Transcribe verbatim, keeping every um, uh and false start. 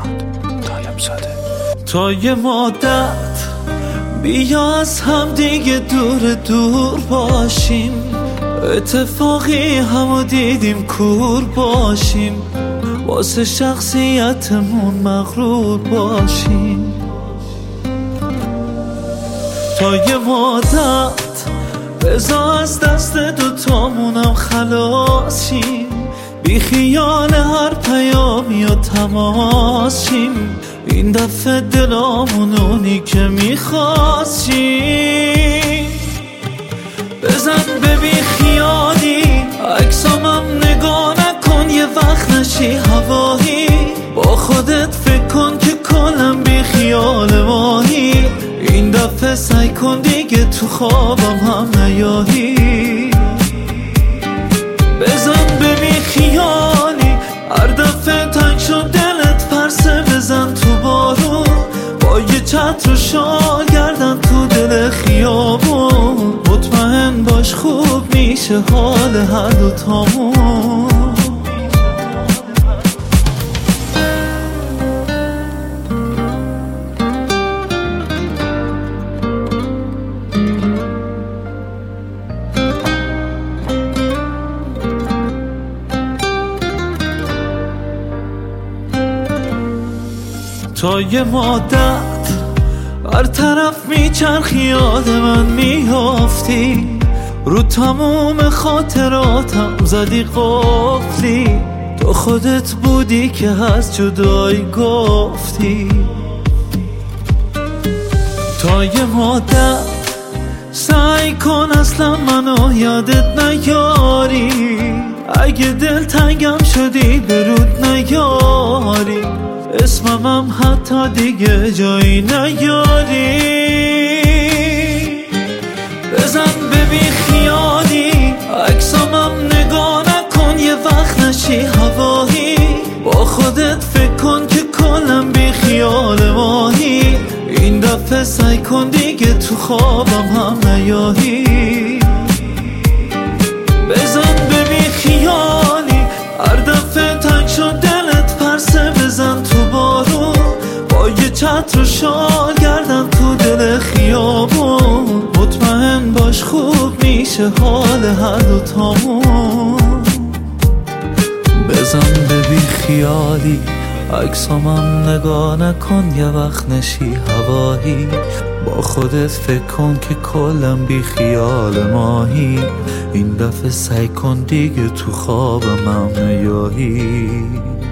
فرهاد طالب زاده. تا یه مدت بیا از هم دیگه دور دور باشیم، اتفاقی همو دیدیم کور باشیم، واسه شخصیتمون مغرور باشیم. تا یه مدت بذار از دست دوتامونم خلاص شیم، بی خیال هر پیامی و تماس شیم، این دفعه دلامون اونی که میخواستیم. بزن به بی خیالی عکسامم نگاه نکن، یه وقت نشی هوایی، با خودت فکر کن که کلم بی خیال ماهی، این دفعه سعی کن دیگه تو خوابم هم نیایی. بزن به بی خیالی هر دفعه تنگ شد دلت پرسه، بزن تو بارون با یه چتر و شال گردن تو دل خیابون، مطمئن باش خوب میشه حال هر دوتامون. تا یه مدت هر طرف میچرخی یاد من میافتی، رو تموم خاطراتم زدی قفلی، تو خودت بودی که از جدایی گفتی. تا یه مدت سعی کن اصلا منو یادت نیاری، اگه دل تنگم شدی برود نیاری، اسممم حتی دیگه جایی نیاری. بزن به بی خیالی عکسامم نگاه نکن، یه وقت نشی هوایی، با خودت فکر کن که کلم بی خیال ماهی، این دفعه سعی کن دیگه تو خوابم هم نیایی. بزن به بی خیالی هر دفعه تنگ شد دلت پرسه، بزن تو بارون با یه چتر و شال گردن تو دل خیابون، مطمئن باش خوب میشه حال هر دوتامون. بزن به بی خیالی عکسامم نگاه نکن، یه وقت نشی هوایی، با خودت فکر کن که کلم بی خیال ماهی، این دفعه سعی کن دیگه تو خوابم هم نیایی.